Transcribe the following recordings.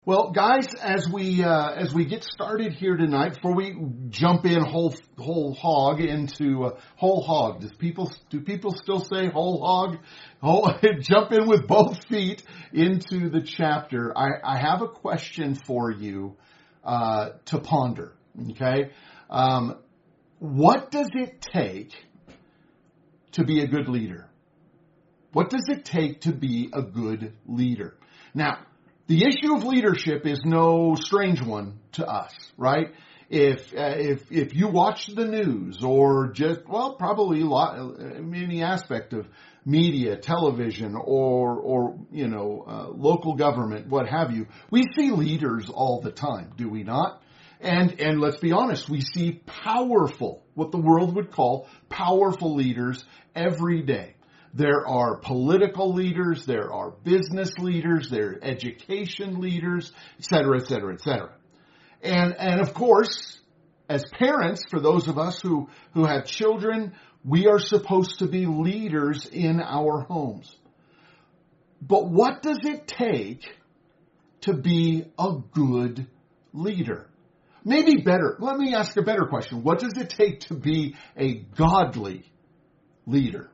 Well, guys, as we get started here tonight, before we jump in whole hog into whole hog, do people still say whole hog? Jump in with both feet into the chapter. I have a question for you to ponder. Okay, what does it take to be a good leader? What does it take to be a good leader? Now, the issue of leadership is no strange one to us, right? If you watch the news or probably any aspect of media, television, or local government, what have you, we see leaders all the time, do we not? And let's be honest, we see what the world would call powerful leaders every day. There are political leaders, there are business leaders, there are education leaders, et cetera, et cetera, et cetera. And of course, as parents, for those of us who have children, we are supposed to be leaders in our homes. But what does it take to be a good leader? Maybe better, let me ask a better question. What does it take to be a godly leader?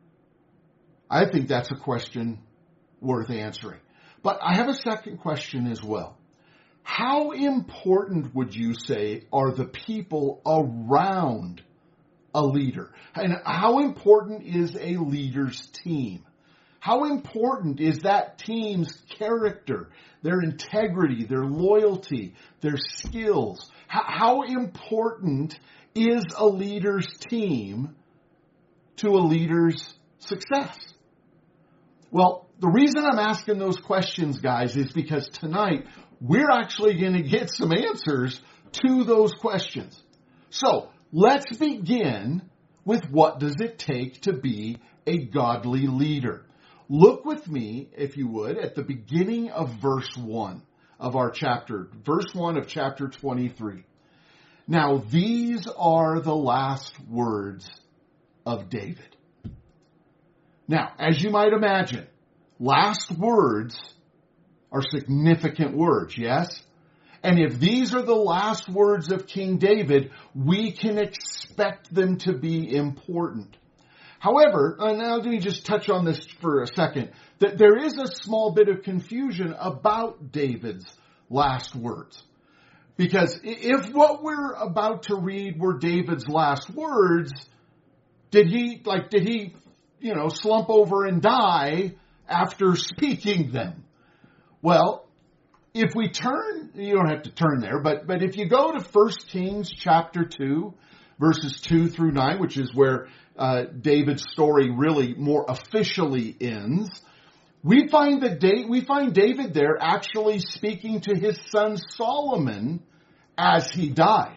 I think that's a question worth answering. But I have a second question as well. How important would you say are the people around a leader? And how important is a leader's team? How important is that team's character, their integrity, their loyalty, their skills? How important is a leader's team to a leader's success? Well, the reason I'm asking those questions, guys, is because tonight we're actually going to get some answers to those questions. So let's begin with what does it take to be a godly leader. Look with me, if you would, at the beginning of verse 1 of our chapter, verse 1 of chapter 23. Now, these are the last words of David. Now, as you might imagine, last words are significant words, yes? And if these are the last words of King David, we can expect them to be important. However, now let me just touch on this for a second, that there is a small bit of confusion about David's last words. Because if what we're about to read were David's last words, did he slump over and die after speaking them? Well, if we turn, you don't have to turn there, but if you go to 1 Kings chapter 2, verses 2 through 9, which is where David's story really more officially ends, we find David there actually speaking to his son Solomon as he died.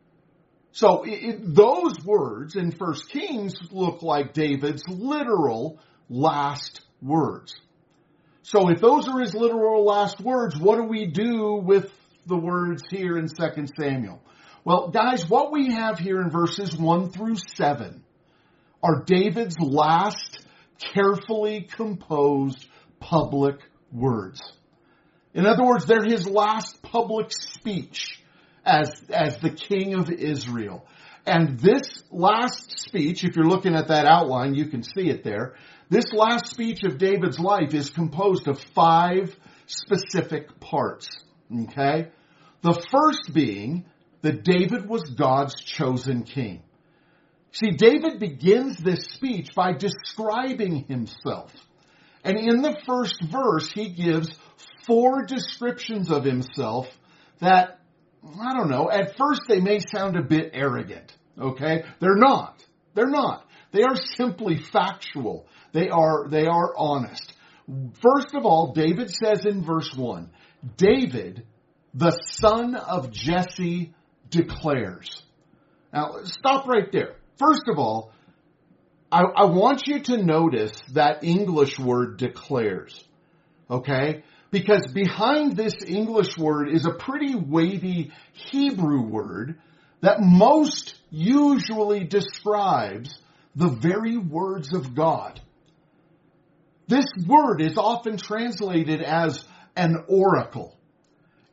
So those words in 1 Kings look like David's literal last words. So if those are his literal last words, what do we do with the words here in 2 Samuel? Well, guys, what we have here in verses 1 through 7 are David's last carefully composed public words. In other words, they're his last public speech as the king of Israel. And this last speech, if you're looking at that outline, you can see it there. This last speech of David's life is composed of 5 specific parts. Okay? The first being that David was God's chosen king. See, David begins this speech by describing himself. And in the first verse, he gives 4 descriptions of himself that, I don't know, at first they may sound a bit arrogant. Okay? They're not. They are simply factual. They are honest. First of all, David says in verse 1, David, the son of Jesse, declares. Now, stop right there. First of all, I want you to notice that English word declares. Okay? Because behind this English word is a pretty weighty Hebrew word that most usually describes the very words of God. This word is often translated as an oracle.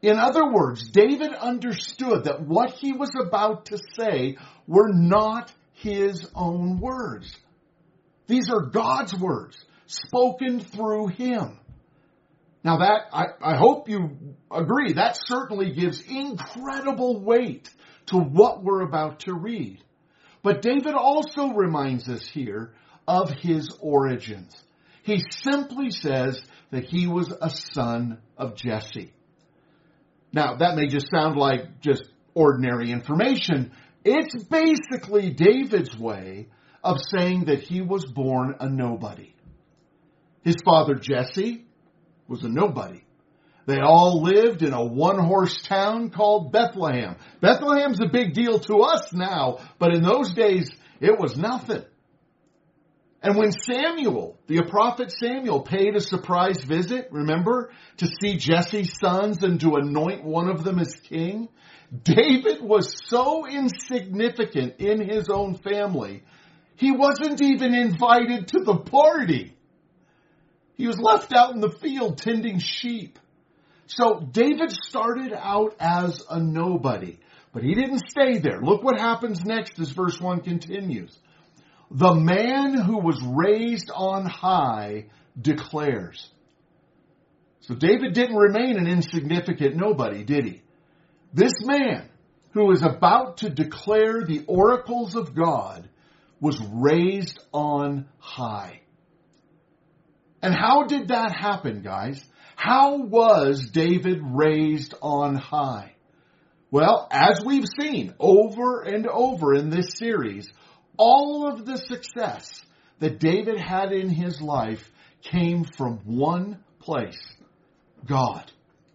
In other words, David understood that what he was about to say were not his own words. These are God's words, spoken through him. Now that, I hope you agree, that certainly gives incredible weight to what we're about to read. But David also reminds us here of his origins. He simply says that he was a son of Jesse. Now, that may just sound like just ordinary information. It's basically David's way of saying that he was born a nobody. His father Jesse was a nobody. They all lived in a one-horse town called Bethlehem. Bethlehem's a big deal to us now, but in those days, it was nothing. And when Samuel, the prophet Samuel, paid a surprise visit, remember, to see Jesse's sons and to anoint one of them as king, David was so insignificant in his own family, he wasn't even invited to the party. He was left out in the field tending sheep. So David started out as a nobody, but he didn't stay there. Look what happens next as verse 1 continues. The man who was raised on high declares. So David didn't remain an insignificant nobody, did he? This man who is about to declare the oracles of God was raised on high. And how did that happen, guys? How was David raised on high? Well, as we've seen over and over in this series, all of the success that David had in his life came from one place, God.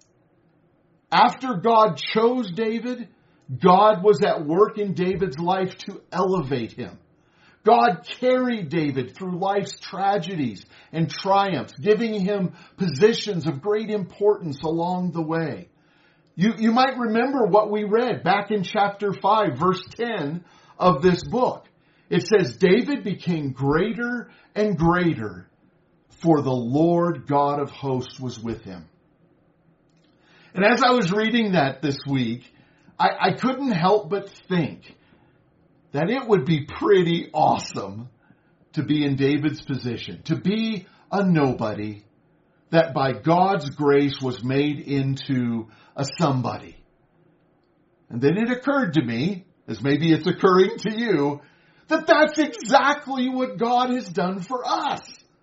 After God chose David, God was at work in David's life to elevate him. God carried David through life's tragedies and triumphs, giving him positions of great importance along the way. You might remember what we read back in chapter 5, verse 10 of this book. It says, David became greater and greater, for the Lord God of hosts was with him. And as I was reading that this week, I couldn't help but think that it would be pretty awesome to be in David's position, to be a nobody that by God's grace was made into a somebody. And then it occurred to me, as maybe it's occurring to you, that that's exactly what God has done for us.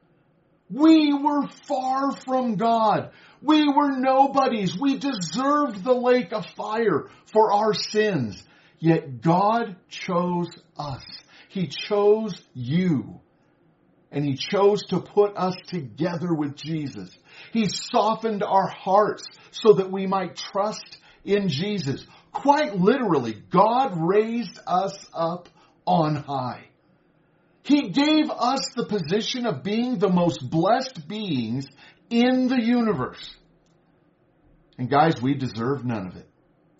We were far from God. We were nobodies. We deserved the lake of fire for our sins. Yet God chose us. He chose you. And He chose to put us together with Jesus. He softened our hearts so that we might trust in Jesus. Quite literally, God raised us up on high. He gave us the position of being the most blessed beings in the universe. And guys, we deserve none of it.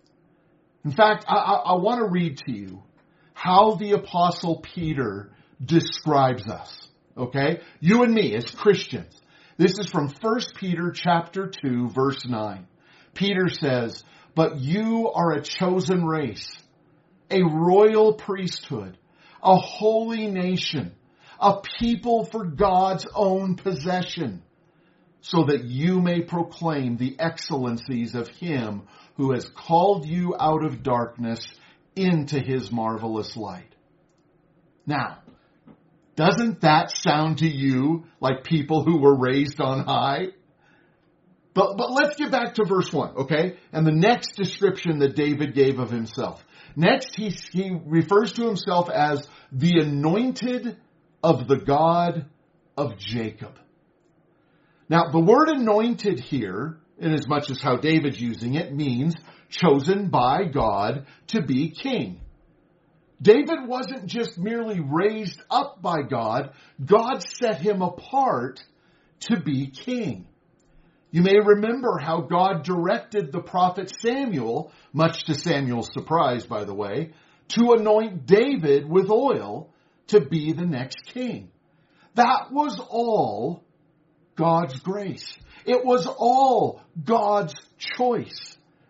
In fact, I want to read to you how the Apostle Peter describes us. Okay? You and me as Christians. This is from 1 Peter chapter 2, verse 9. Peter says, "But you are a chosen race, a royal priesthood, a holy nation, a people for God's own possession, so that you may proclaim the excellencies of Him who has called you out of darkness into His marvelous light." Now, doesn't that sound to you like people who were raised on high? But let's get back to verse 1, okay? And the next description that David gave of himself. Next, he refers to himself as the anointed of the God of Jacob. Now, the word anointed here, in as much as how David's using it, means chosen by God to be king. David wasn't just merely raised up by God. God set him apart to be king. You may remember how God directed the prophet Samuel, much to Samuel's surprise, by the way, to anoint David with oil to be the next king. That was all God's grace. It was all God's choice.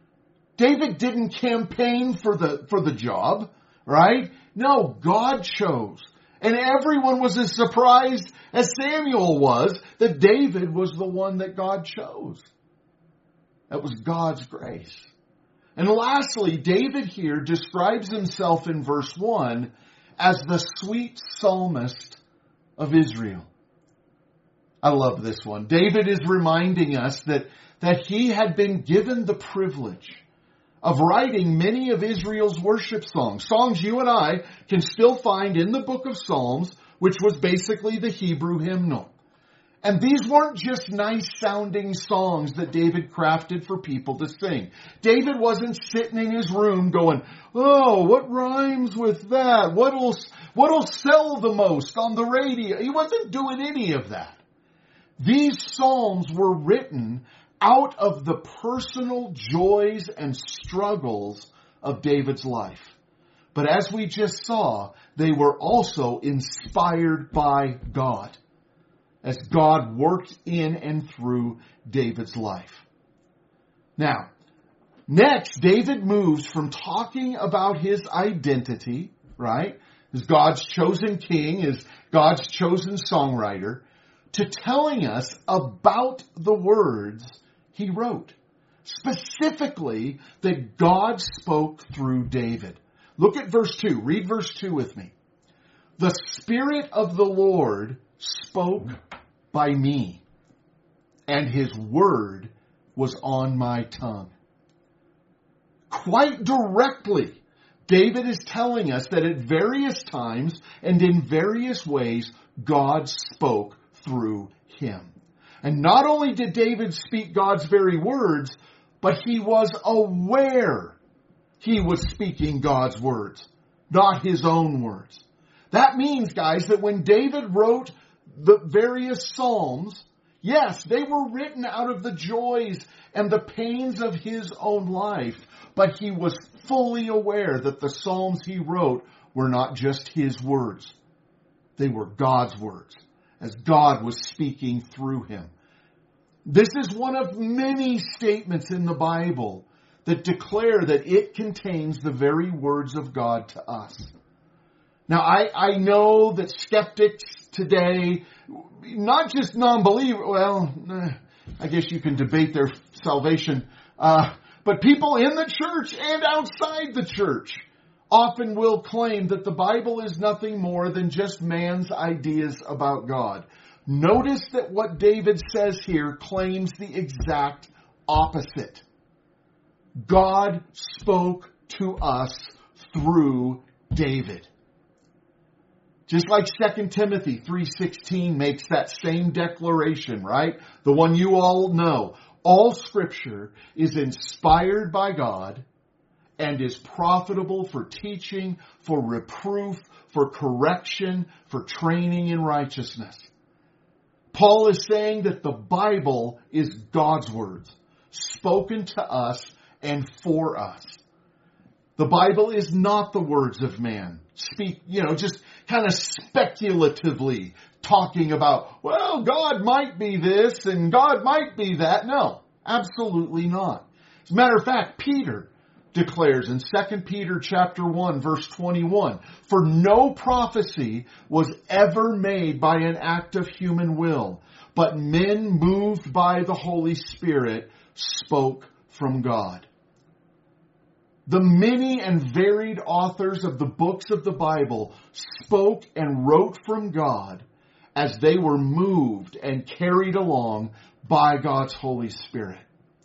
David didn't campaign for the job, right? No, God chose. And everyone was as surprised as Samuel was that David was the one that God chose. That was God's grace. And lastly, David here describes himself in verse 1 as the sweet psalmist of Israel. I love this one. David is reminding us that he had been given the privilege of writing many of Israel's worship songs. Songs you and I can still find in the book of Psalms, which was basically the Hebrew hymnal. And these weren't just nice sounding songs that David crafted for people to sing. David wasn't sitting in his room going, oh, what rhymes with that? What'll sell the most on the radio? He wasn't doing any of that. These psalms were written out of the personal joys and struggles of David's life. But as we just saw, they were also inspired by God, as God worked in and through David's life. Now, next, David moves from talking about his identity, right, as God's chosen king, as God's chosen songwriter, to telling us about the words he wrote. Specifically, that God spoke through David. Look at verse 2. Read verse 2 with me. The Spirit of the Lord spoke by me, and his word was on my tongue. Quite directly, David is telling us that at various times and in various ways, God spoke through him. And not only did David speak God's very words, but he was aware he was speaking God's words, not his own words. That means, guys, that when David wrote the various psalms, yes, they were written out of the joys and the pains of his own life, but he was fully aware that the psalms he wrote were not just his words. They were God's words, as God was speaking through him. This is one of many statements in the Bible that declare that it contains the very words of God to us. Now, I know that skeptics today, not just non-believers, well, I guess you can debate their salvation, but people in the church and outside the church often will claim that the Bible is nothing more than just man's ideas about God. Notice that what David says here claims the exact opposite. God spoke to us through David. Just like 2 Timothy 3:16 makes that same declaration, right? The one you all know. All Scripture is inspired by God and is profitable for teaching, for reproof, for correction, for training in righteousness. Paul is saying that the Bible is God's words, spoken to us and for us. The Bible is not the words of man. Just kind of speculatively talking about, well, God might be this and God might be that. No, absolutely not. As a matter of fact, Peter declares in 2 Peter chapter 1, verse 21, for no prophecy was ever made by an act of human will, but men moved by the Holy Spirit spoke from God. The many and varied authors of the books of the Bible spoke and wrote from God as they were moved and carried along by God's Holy Spirit.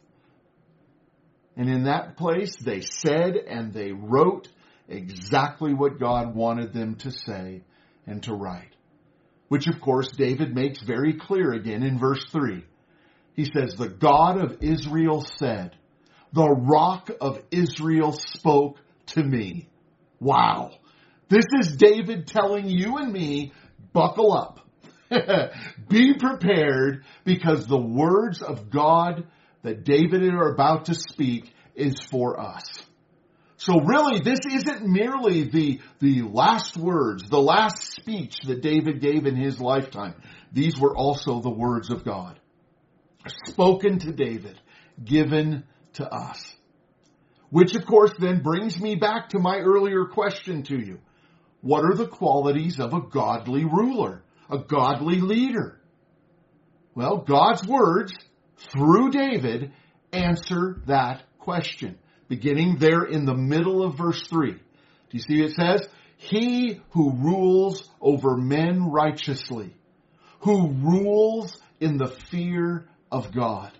And in that place, they said and they wrote exactly what God wanted them to say and to write. Which, of course, David makes very clear again in verse 3. He says, the God of Israel said, the rock of Israel spoke to me. Wow. This is David telling you and me, buckle up. Be prepared, because the words of God that David are about to speak is for us. So really, this isn't merely the last words, the last speech that David gave in his lifetime. These were also the words of God, spoken to David, given to us. Which, of course, then brings me back to my earlier question to you. What are the qualities of a godly ruler, a godly leader? Well, God's words, through David, answer that question. Beginning there in the middle of verse 3. Do you see it says, he who rules over men righteously, who rules in the fear of God.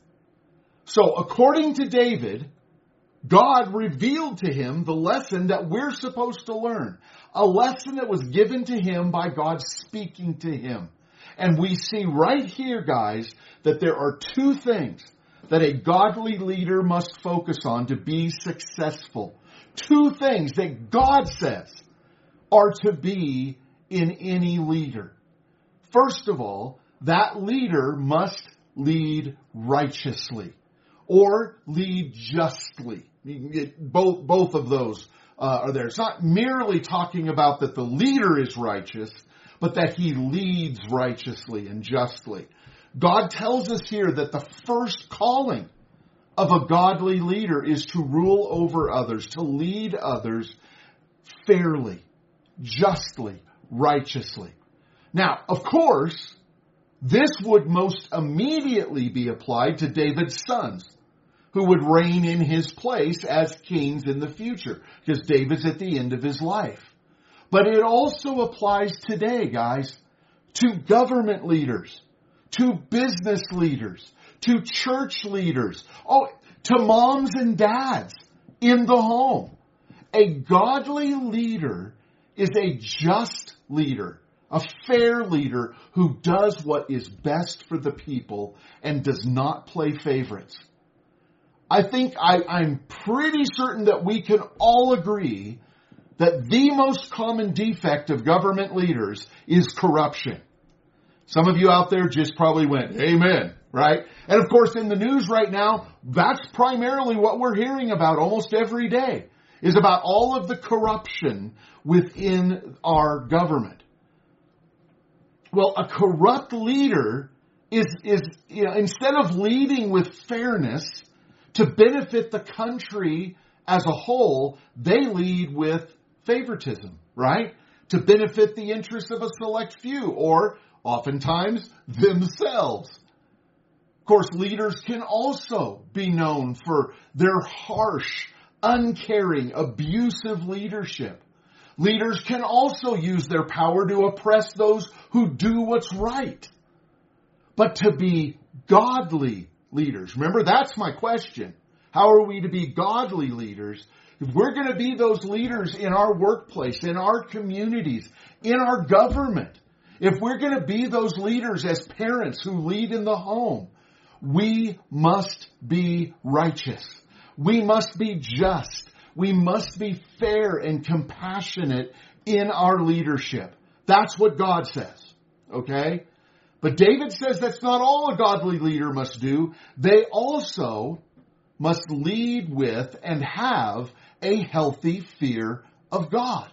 So, according to David, God revealed to him the lesson that we're supposed to learn. A lesson that was given to him by God speaking to him. And we see right here, guys, that there are two things that a godly leader must focus on to be successful. Two things that God says are to be in any leader. First of all, that leader must lead righteously or lead justly. Both of those are there. It's not merely talking about that the leader is righteous, but that he leads righteously and justly. God tells us here that the first calling of a godly leader is to rule over others, to lead others fairly, justly, righteously. Now, of course, this would most immediately be applied to David's sons, who would reign in his place as kings in the future, because David's at the end of his life. But it also applies today, guys, to government leaders, to business leaders, to church leaders, to moms and dads in the home. A godly leader is a just leader, a fair leader who does what is best for the people and does not play favorites. I think I'm pretty certain that we can all agree that the most common defect of government leaders is corruption. Some of you out there just probably went, amen, right? And of course, in the news right now, that's primarily what we're hearing about almost every day, is about all of the corruption within our government. Well, a corrupt leader is instead of leading with fairness to benefit the country as a whole, they lead with favoritism, right? To benefit the interests of a select few, or oftentimes themselves. Of course, leaders can also be known for their harsh, uncaring, abusive leadership. Leaders can also use their power to oppress those who do what's right. But to be godly leaders, remember, that's my question. How are we to be godly leaders? If we're going to be those leaders in our workplace, in our communities, in our government, if we're going to be those leaders as parents who lead in the home, we must be righteous. We must be just. We must be fair and compassionate in our leadership. That's what God says. Okay? But David says that's not all a godly leader must do. They also must lead with and have a healthy fear of God.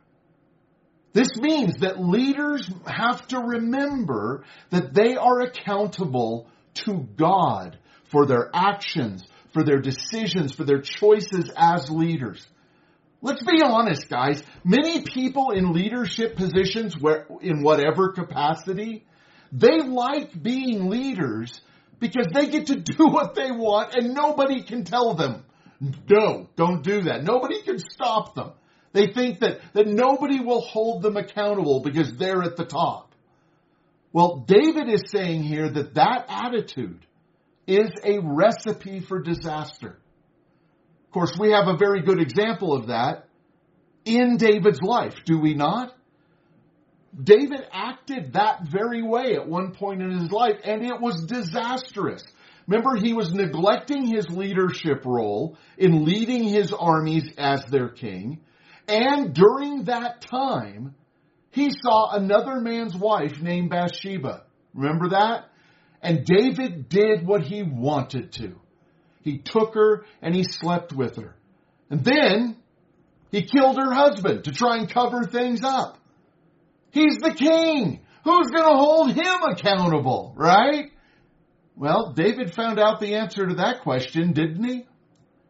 This means that leaders have to remember that they are accountable to God for their actions, for their decisions, for their choices as leaders. Let's be honest, guys. Many people in leadership positions, in whatever capacity, they like being leaders because they get to do what they want and nobody can tell them, no, don't do that. Nobody can stop them. They think that nobody will hold them accountable because they're at the top. Well, David is saying here that attitude is a recipe for disaster. Of course, we have a very good example of that in David's life, do we not? David acted that very way at one point in his life, and it was disastrous. Remember, he was neglecting his leadership role in leading his armies as their king. And during that time, he saw another man's wife named Bathsheba. Remember that? And David did what he wanted to. He took her and he slept with her. And then he killed her husband to try and cover things up. He's the king. Who's going to hold him accountable, right? Well, David found out the answer to that question, didn't he?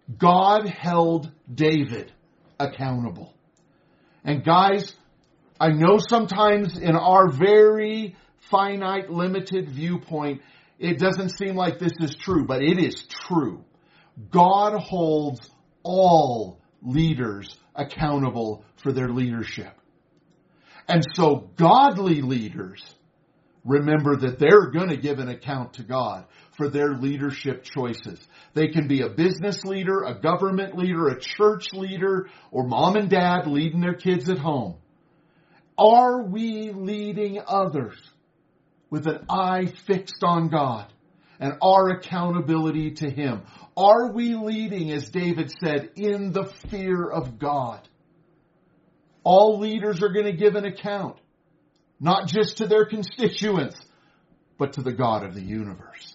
God held David accountable. And guys, I know sometimes in our very finite, limited viewpoint, it doesn't seem like this is true, but it is true. God holds all leaders accountable for their leadership. And so godly leaders remember that they're going to give an account to God for their leadership choices. They can be a business leader, a government leader, a church leader, or mom and dad leading their kids at home. Are we leading others with an eye fixed on God and our accountability to Him? Are we leading, as David said, in the fear of God? All leaders are going to give an account, not just to their constituents, but to the God of the universe.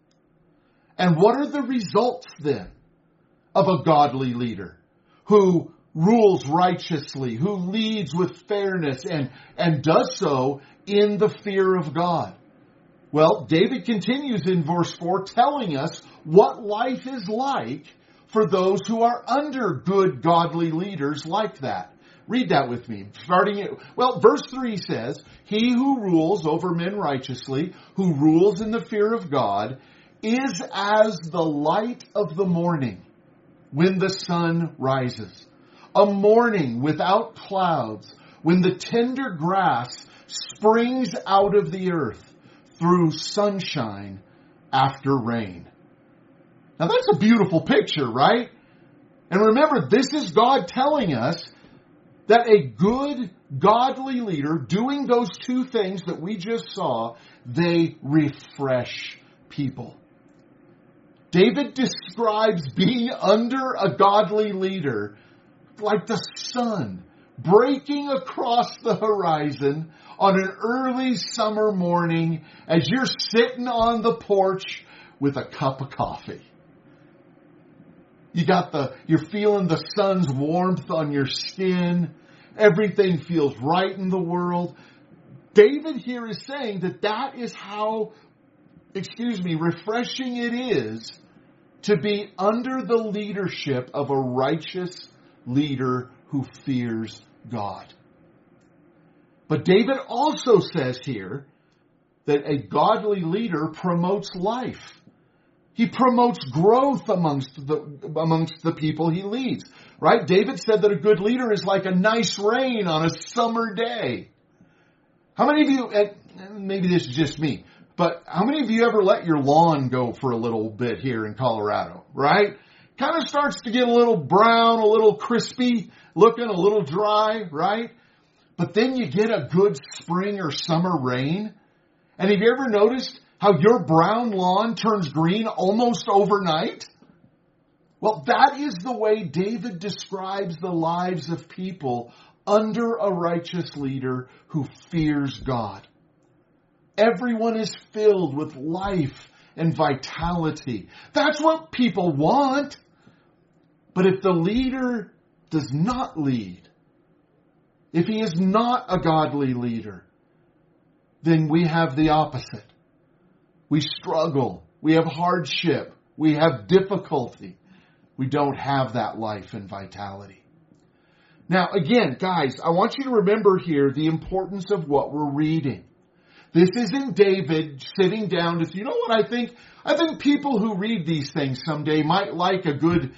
And what are the results then of a godly leader who rules righteously, who leads with fairness and does so in the fear of God? Well, David continues in verse 4 telling us what life is like for those who are under good godly leaders like that. Read that with me. Verse 3 says, "He who rules over men righteously, who rules in the fear of God, is as the light of the morning when the sun rises. A morning without clouds, when the tender grass springs out of the earth through sunshine after rain." Now that's a beautiful picture, right? And remember, this is God telling us that a good, godly leader doing those two things that we just saw, they refresh people. David describes being under a godly leader like the sun breaking across the horizon on an early summer morning as you're sitting on the porch with a cup of coffee. You're feeling the sun's warmth on your skin. Everything feels right in the world. David here is saying that is how, refreshing it is to be under the leadership of a righteous leader who fears God. But David also says here that a godly leader promotes life. He promotes growth amongst the people he leads, right? David said that a good leader is like a nice rain on a summer day. How many of you, and maybe this is just me, but how many of you ever let your lawn go for a little bit here in Colorado, right? Kind of starts to get a little brown, a little crispy looking, a little dry, right? But then you get a good spring or summer rain. And have you ever noticed how your brown lawn turns green almost overnight? Well, that is the way David describes the lives of people under a righteous leader who fears God. Everyone is filled with life and vitality. That's what people want. But if the leader does not lead, if he is not a godly leader, then we have the opposite. We struggle. We have hardship. We have difficulty. We don't have that life and vitality. Now, again, guys, I want you to remember here the importance of what we're reading. This isn't David sitting down to say, you know what, I think people who read these things someday might like a good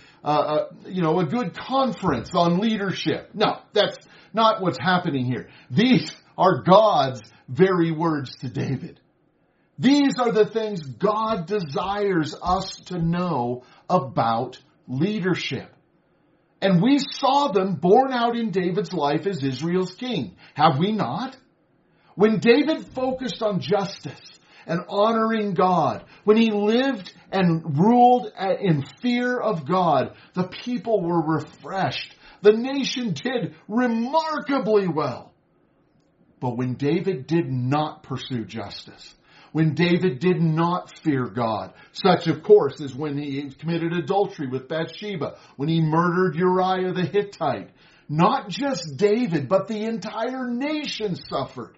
conference on leadership. No, that's not what's happening here. These are God's very words to David. These are the things God desires us to know about leadership. And we saw them borne out in David's life as Israel's king. Have we not? When David focused on justice and honoring God, when he lived and ruled in fear of God, the people were refreshed. The nation did remarkably well. But when David did not pursue justice, when David did not fear God, such of course as when he committed adultery with Bathsheba, when he murdered Uriah the Hittite, not just David, but the entire nation suffered.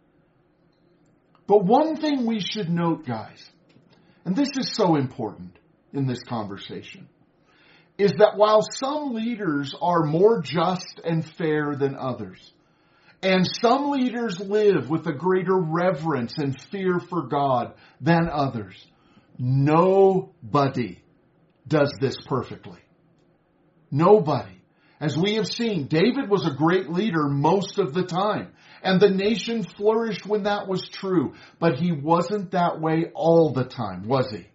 But one thing we should note, guys, and this is so important in this conversation, is that while some leaders are more just and fair than others, and some leaders live with a greater reverence and fear for God than others, nobody does this perfectly. Nobody. As we have seen, David was a great leader most of the time, and the nation flourished when that was true, but he wasn't that way all the time, was he?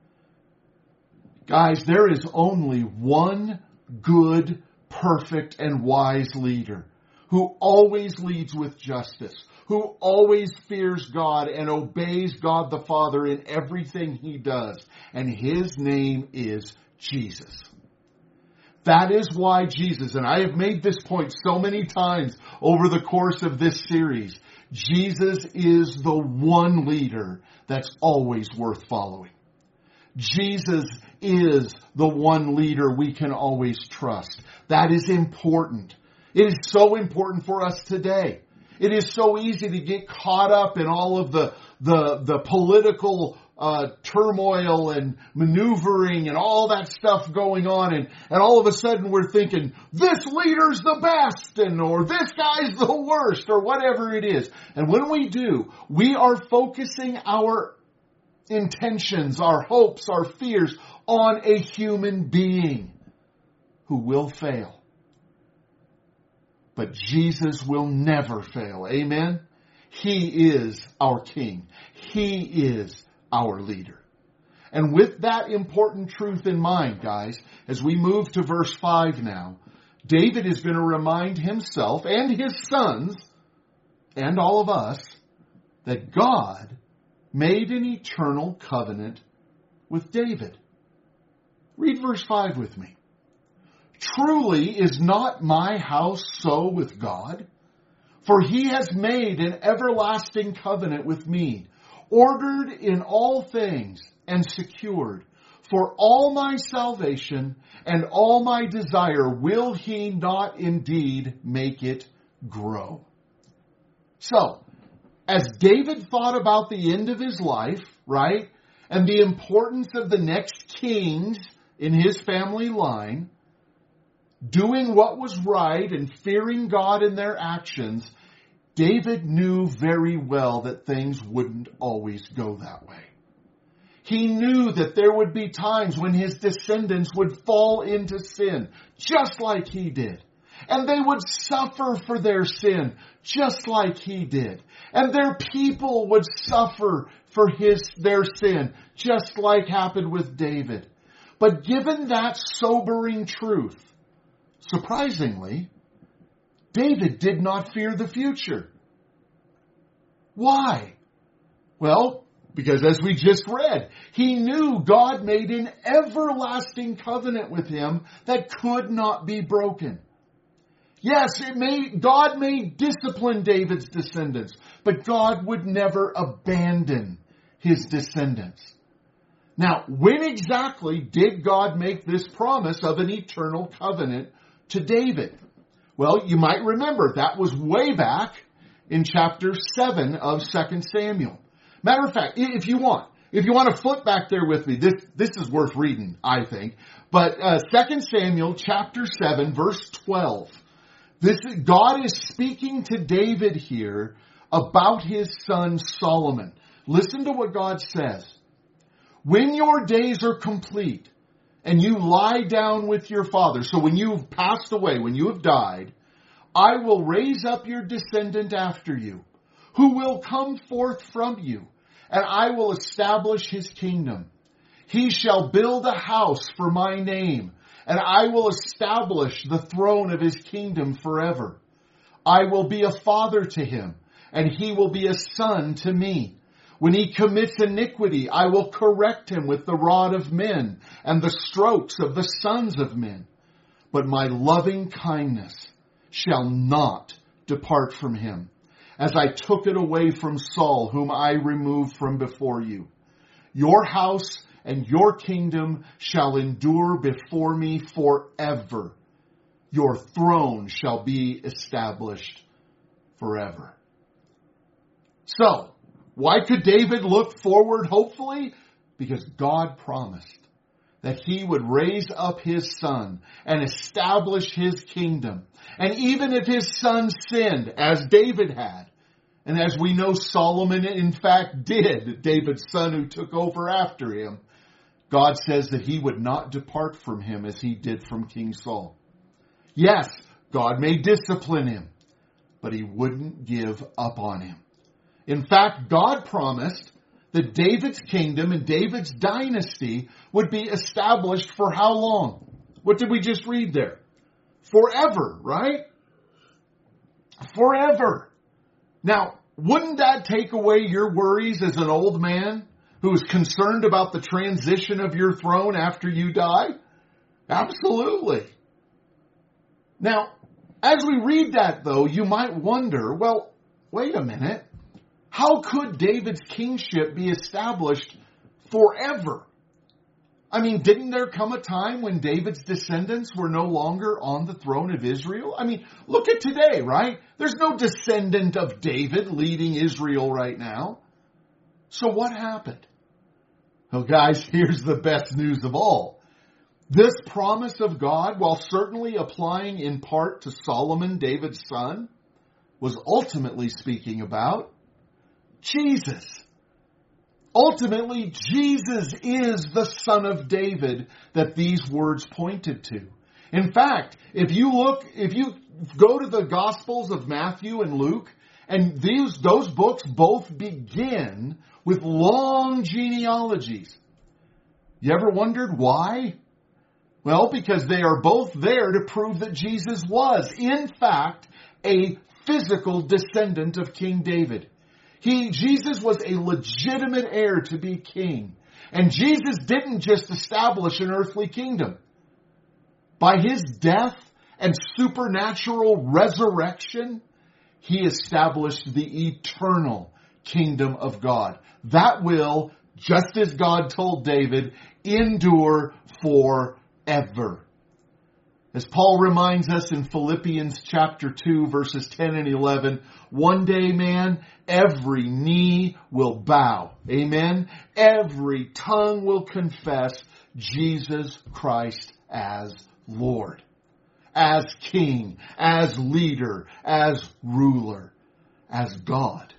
Guys, there is only one good, perfect, and wise leader who always leads with justice, who always fears God and obeys God the Father in everything he does, and his name is Jesus. That is why Jesus, and I have made this point so many times over the course of this series, Jesus is the one leader that's always worth following. Jesus is the one leader we can always trust. That is important. It is so important for us today. It is so easy to get caught up in all of the political turmoil and maneuvering and all that stuff going on, and all of a sudden we're thinking, this leader's the best, or this guy's the worst, or whatever it is. And when we do, we are focusing our intentions, our hopes, our fears on a human being who will fail. But Jesus will never fail. Amen? He is our King. He is our leader. And with that important truth in mind, guys, as we move to verse 5 now, David is going to remind himself and his sons and all of us that God made an eternal covenant with David. Read verse 5 with me. Truly is not my house so with God? For he has made an everlasting covenant with me, ordered in all things and secured. For all my salvation and all my desire will he not indeed make it grow. So, as David thought about the end of his life, right, and the importance of the next kings in his family line, doing what was right and fearing God in their actions, David knew very well that things wouldn't always go that way. He knew that there would be times when his descendants would fall into sin, just like he did. And they would suffer for their sin, just like he did. And their people would suffer for their sin, just like happened with David. But given that sobering truth, surprisingly, David did not fear the future. Why? Well, because as we just read, he knew God made an everlasting covenant with him that could not be broken. Yes, God may discipline David's descendants, but God would never abandon his descendants. Now, when exactly did God make this promise of an eternal covenant to David? Well, you might remember that was way back in chapter 7 of 2 Samuel. Matter of fact, if you want to flip back there with me, this is worth reading, I think. But 2 Samuel chapter 7, verse 12. God is speaking to David here about his son Solomon. Listen to what God says. When your days are complete and you lie down with your father, so when you've passed away, when you have died, I will raise up your descendant after you, who will come forth from you, and I will establish his kingdom. He shall build a house for my name, and I will establish the throne of his kingdom forever. I will be a father to him, and he will be a son to me. When he commits iniquity, I will correct him with the rod of men and the strokes of the sons of men. But my loving kindness shall not depart from him, as I took it away from Saul, whom I removed from before you. Your house and your kingdom shall endure before me forever. Your throne shall be established forever. So, why could David look forward hopefully? Because God promised that he would raise up his son and establish his kingdom. And even if his son sinned, as David had, and as we know Solomon in fact did, David's son who took over after him, God says that he would not depart from him as he did from King Saul. Yes, God may discipline him, but he wouldn't give up on him. In fact, God promised that David's kingdom and David's dynasty would be established for how long? What did we just read there? Forever, right? Forever. Now, wouldn't that take away your worries as an old man who is concerned about the transition of your throne after you die? Absolutely. Now, as we read that, though, you might wonder, well, wait a minute. How could David's kingship be established forever? I mean, didn't there come a time when David's descendants were no longer on the throne of Israel? I mean, look at today, right? There's no descendant of David leading Israel right now. So what happened? Well, guys, here's the best news of all. This promise of God, while certainly applying in part to Solomon, David's son, was ultimately speaking about Jesus. Ultimately, Jesus is the Son of David that these words pointed to. In fact, if you go to the Gospels of Matthew and Luke, and those books both begin with long genealogies. You ever wondered why? Well, because they are both there to prove that Jesus was, in fact, a physical descendant of King David. Jesus was a legitimate heir to be king. And Jesus didn't just establish an earthly kingdom. By his death and supernatural resurrection, he established the eternal kingdom of God. That will, just as God told David, endure forever. As Paul reminds us in Philippians chapter 2, verses 10 and 11, one day, man, every knee will bow. Amen? Every tongue will confess Jesus Christ as Lord, as King, as leader, as ruler, as God.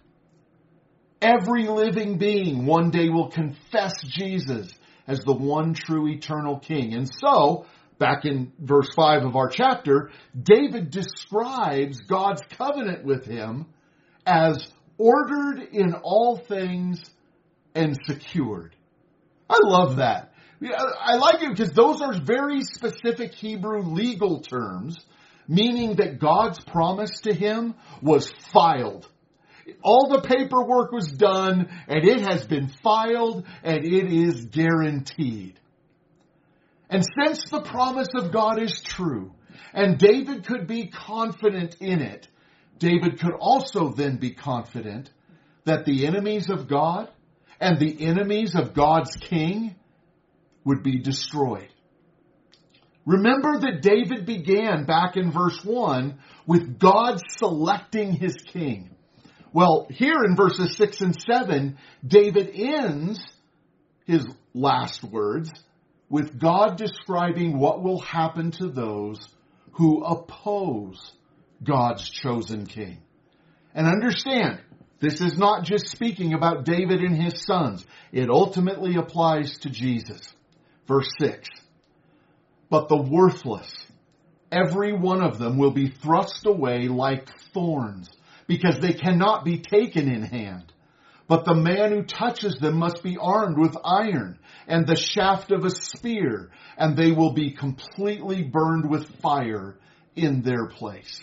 Every living being one day will confess Jesus as the one true eternal King. And so, back in verse 5 of our chapter, David describes God's covenant with him as ordered in all things and secured. I love that. I like it because those are very specific Hebrew legal terms, meaning that God's promise to him was filed. All the paperwork was done, and it has been filed, and it is guaranteed. And since the promise of God is true, and David could be confident in it, David could also then be confident that the enemies of God and the enemies of God's king would be destroyed. Remember that David began back in verse 1 with God selecting his king. Well, here in verses 6 and 7, David ends his last words with God describing what will happen to those who oppose God's chosen king. And understand, this is not just speaking about David and his sons. It ultimately applies to Jesus. Verse 6. But the worthless, every one of them will be thrust away like thorns, because they cannot be taken in hand. But the man who touches them must be armed with iron and the shaft of a spear, and they will be completely burned with fire in their place.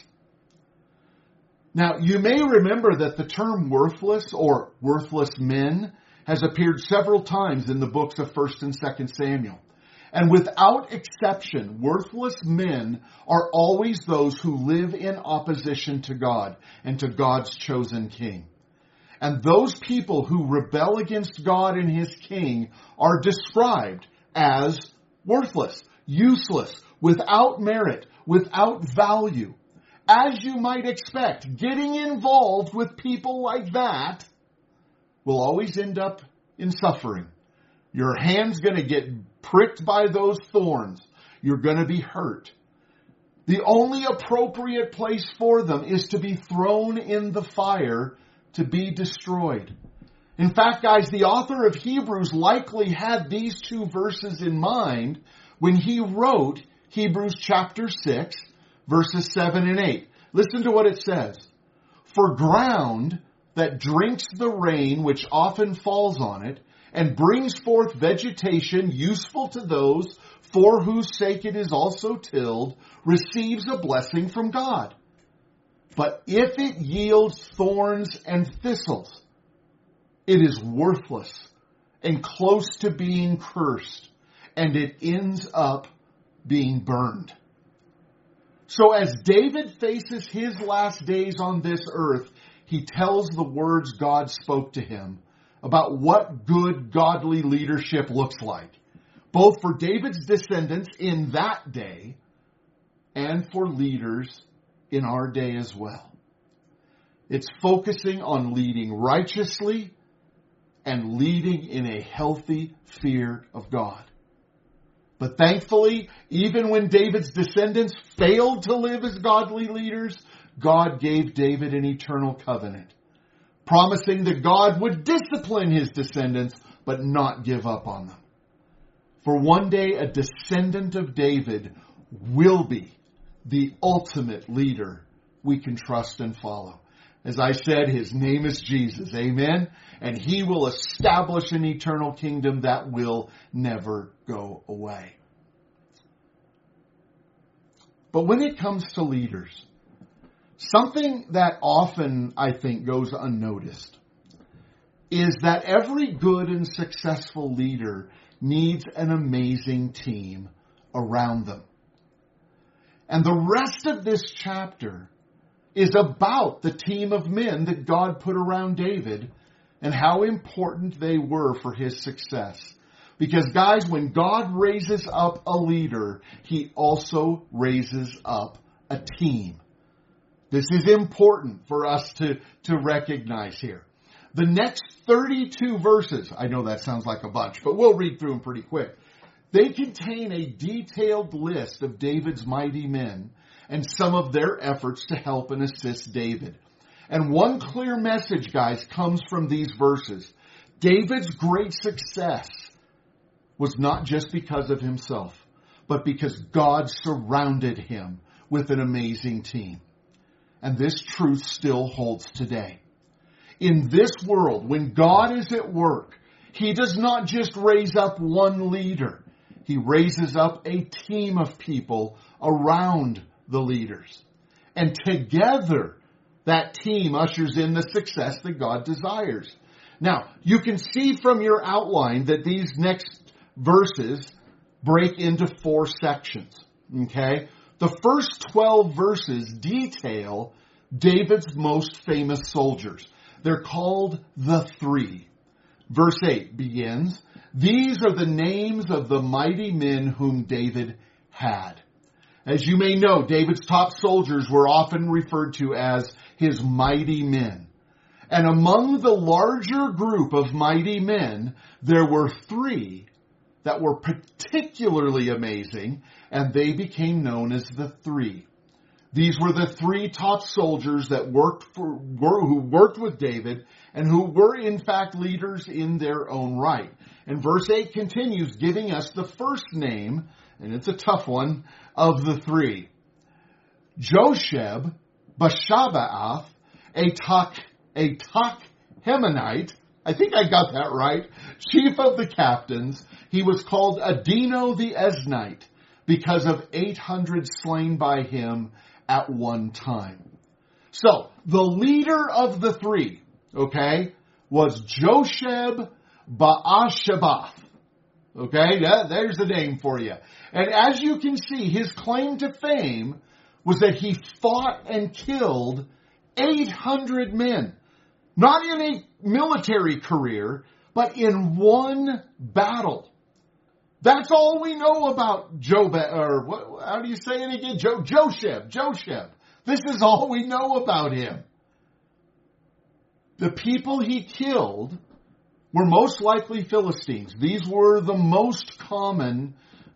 Now, you may remember that the term worthless or worthless men has appeared several times in the books of 1st and 2nd Samuel. And without exception, worthless men are always those who live in opposition to God and to God's chosen king. And those people who rebel against God and his king are described as worthless, useless, without merit, without value. As you might expect, getting involved with people like that will always end up in suffering. Your hand's going to get pricked by those thorns. You're going to be hurt. The only appropriate place for them is to be thrown in the fire to be destroyed. In fact, guys, the author of Hebrews likely had these two verses in mind when he wrote Hebrews chapter 6, verses 7 and 8. Listen to what it says. For ground that drinks the rain which often falls on it, and brings forth vegetation useful to those for whose sake it is also tilled, receives a blessing from God. But if it yields thorns and thistles, it is worthless and close to being cursed, and it ends up being burned. So as David faces his last days on this earth, he tells the words God spoke to him about what good, godly leadership looks like, both for David's descendants in that day and for leaders in our day as well. It's focusing on leading righteously and leading in a healthy fear of God. But thankfully, even when David's descendants failed to live as godly leaders, God gave David an eternal covenant, promising that God would discipline his descendants, but not give up on them. For one day, a descendant of David will be the ultimate leader we can trust and follow. As I said, his name is Jesus. Amen? And he will establish an eternal kingdom that will never go away. But when it comes to leaders, something that often, I think, goes unnoticed is that every good and successful leader needs an amazing team around them. And the rest of this chapter is about the team of men that God put around David and how important they were for his success. Because guys, when God raises up a leader, he also raises up a team. This is important for us to recognize here. The next 32 verses, I know that sounds like a bunch, but we'll read through them pretty quick. They contain a detailed list of David's mighty men and some of their efforts to help and assist David. And one clear message, guys, comes from these verses. David's great success was not just because of himself, but because God surrounded him with an amazing team. And this truth still holds today. In this world, when God is at work, he does not just raise up one leader. He raises up a team of people around the leaders. And together, that team ushers in the success that God desires. Now, you can see from your outline that these next verses break into 4 sections. Okay? The first 12 verses detail David's most famous soldiers. They're called the Three. Verse 8 begins, "These are the names of the mighty men whom David had." As you may know, David's top soldiers were often referred to as his mighty men. And among the larger group of mighty men, there were 3 that were particularly amazing, and they became known as the Three. These were the 3 top soldiers that who worked with David and who were in fact leaders in their own right. And verse 8 continues giving us the first name, and it's a tough one, of the 3. Josheb Bashabath, a Tachhemonite, I think I got that right, chief of the captains. He was called Adino the Eznite because of 800 slain by him at one time. So, the leader of the 3, okay, was Josheb Baashabath. Okay, there's the name for you. And as you can see, his claim to fame was that he fought and killed 800 men. Not in a military career, but in one battle. That's all we know about how do you say it again? Josheb. This is all we know about him. The people he killed were most likely Philistines. These were the most common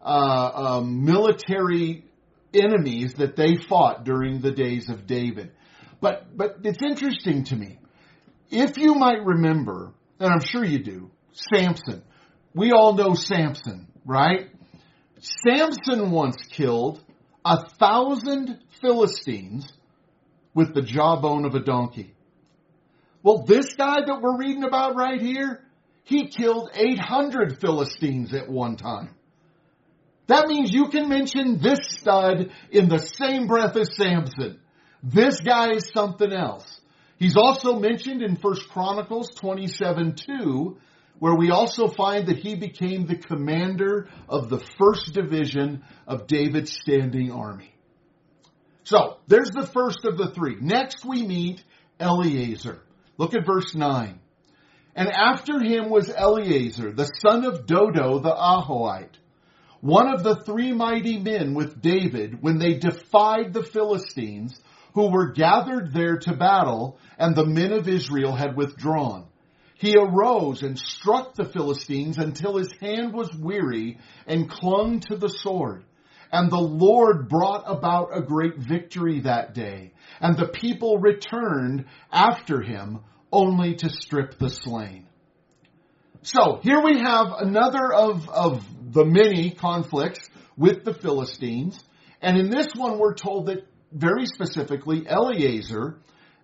military enemies that they fought during the days of David. But it's interesting to me. If you might remember, and I'm sure you do, Samson. We all know Samson, right? Samson once killed 1,000 Philistines with the jawbone of a donkey. Well, this guy that we're reading about right here, he killed 800 Philistines at one time. That means you can mention this stud in the same breath as Samson. This guy is something else. He's also mentioned in 1 Chronicles 27:2, where we also find that he became the commander of the 1st division of David's standing army. So, there's the first of the three. Next we meet Eleazar. Look at verse 9. And after him was Eleazar, the son of Dodo the Ahohite, one of the 3 mighty men with David when they defied the Philistines, who were gathered there to battle, and the men of Israel had withdrawn. He arose and struck the Philistines until his hand was weary and clung to the sword. And the Lord brought about a great victory that day. And the people returned after him only to strip the slain. So here we have another of the many conflicts with the Philistines. And in this one we're told that very specifically Eleazar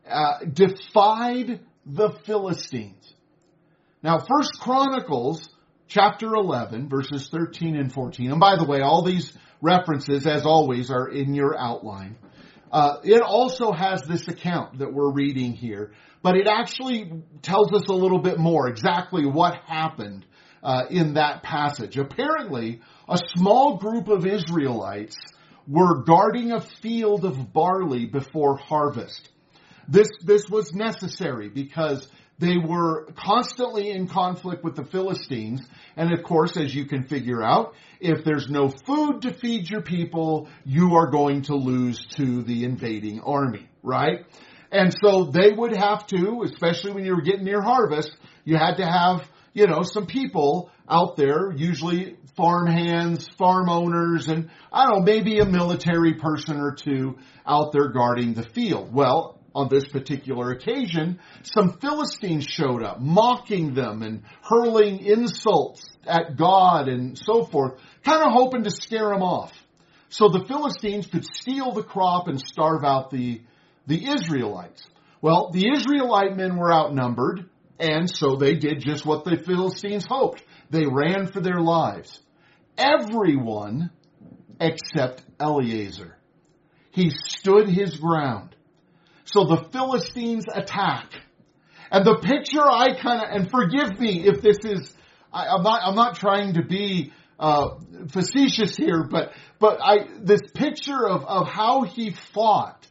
defied the Philistines. Now, 1 Chronicles chapter 11, verses 13 and 14. And by the way, all these references, as always, are in your outline. It also has this account that we're reading here, but it actually tells us a little bit more exactly what happened in that passage. Apparently, a small group of Israelites were guarding a field of barley before harvest. This was necessary because they were constantly in conflict with the Philistines. And of course, as you can figure out, if there's no food to feed your people, you are going to lose to the invading army, right? And so they would have to, especially when you were getting near harvest, you had to have, some people out there, usually farm hands, farm owners, and I don't know, maybe a military person or two out there guarding the field. Well, on this particular occasion, some Philistines showed up, mocking them and hurling insults at God and so forth, kind of hoping to scare them off. So the Philistines could steal the crop and starve out the Israelites. Well, the Israelite men were outnumbered, and so they did just what the Philistines hoped. They ran for their lives. Everyone except Eleazar. He stood his ground. So the Philistines attack. And the picture and forgive me if this is, I'm not trying to be facetious here, but this picture of how he fought,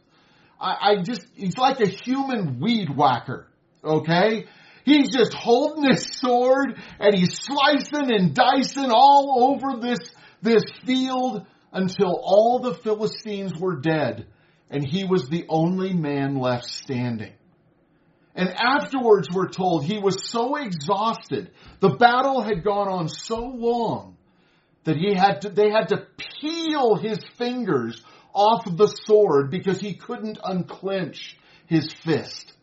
he's like a human weed whacker, okay? He's just holding his sword and he's slicing and dicing all over this field until all the Philistines were dead. And he was the only man left standing. And afterwards we're told he was so exhausted. The battle had gone on so long that they had to peel his fingers off the sword because he couldn't unclench his fist.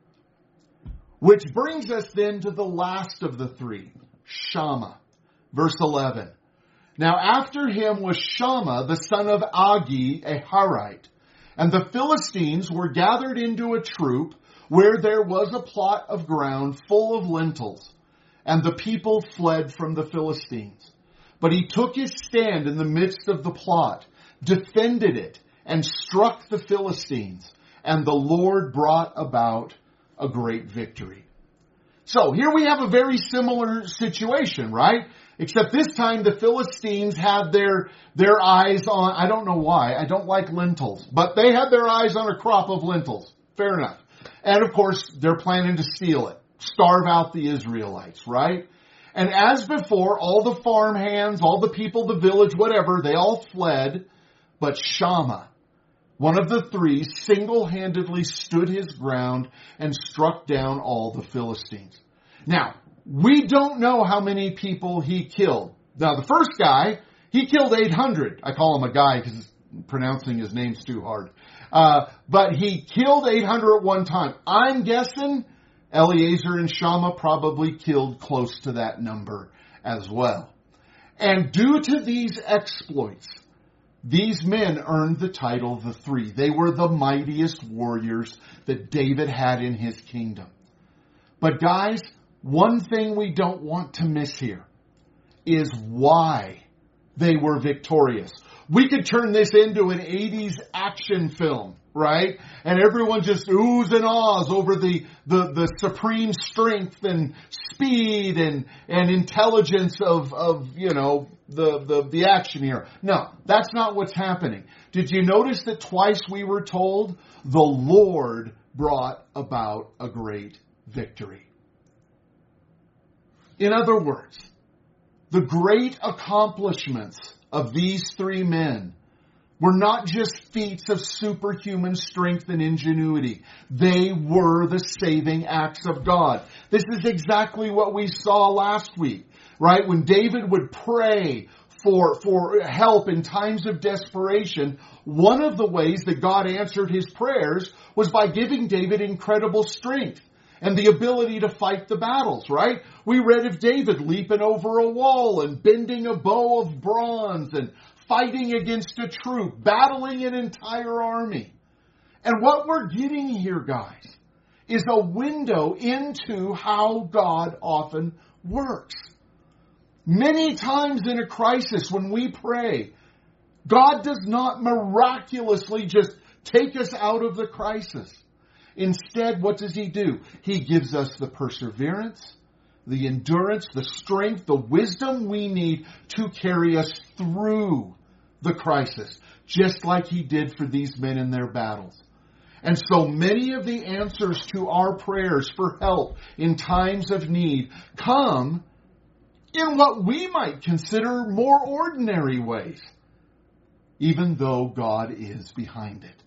Which brings us then to the last of the three, Shammah. Verse 11. Now after him was Shammah, the son of Agi, a Harite. And the Philistines were gathered into a troop where there was a plot of ground full of lentils. And the people fled from the Philistines. But he took his stand in the midst of the plot, defended it, and struck the Philistines. And the Lord brought about a great victory. So here we have a very similar situation, right? Except this time the Philistines had their eyes on, I don't know why, I don't like lentils, but they had their eyes on a crop of lentils. Fair enough. And of course, they're planning to steal it, starve out the Israelites, right? And as before, all the farm hands, all the people, the village, whatever, they all fled, but Shammah, one of the three, single-handedly stood his ground and struck down all the Philistines. Now, We don't know how many people he killed. Now, the first guy, he killed 800. I call him a guy because pronouncing his name's too hard. But he killed 800 at one time. I'm guessing Eleazar and Shammah probably killed close to that number as well. And due to these exploits, these men earned the title the Three. They were the mightiest warriors that David had in his kingdom. But guys, one thing we don't want to miss here is why they were victorious. We could turn this into an 80s action film, right? And everyone just oohs and ahs over the supreme strength and speed and intelligence of the action here. No, that's not what's happening. Did you notice that twice we were told the Lord brought about a great victory? In other words, the great accomplishments of these three men were not just feats of superhuman strength and ingenuity. They were the saving acts of God. This is exactly what we saw last week, right? When David would pray for help in times of desperation, one of the ways that God answered his prayers was by giving David incredible strength and the ability to fight the battles, right? We read of David leaping over a wall and bending a bow of bronze and fighting against a troop, battling an entire army. And what we're getting here, guys, is a window into how God often works. Many times in a crisis when we pray, God does not miraculously just take us out of the crisis. Instead, what does he do? He gives us the perseverance, the endurance, the strength, the wisdom we need to carry us through the crisis, just like he did for these men in their battles. And so many of the answers to our prayers for help in times of need come in what we might consider more ordinary ways, even though God is behind it.